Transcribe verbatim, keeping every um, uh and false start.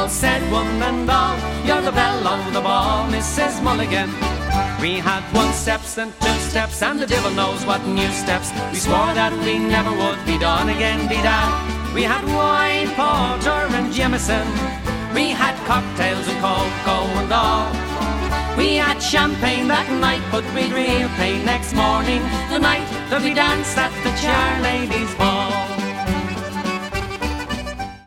said one and all, you're the belle of the ball, Missus Mulligan. We had one steps and two steps, and the devil knows what new steps. We swore that we never would be done again, be that. We had wine, porter and Jameson. We had cocktails and cocoa and all. We had champagne that night, but we'd repay next morning, the night that we danced at the Charladies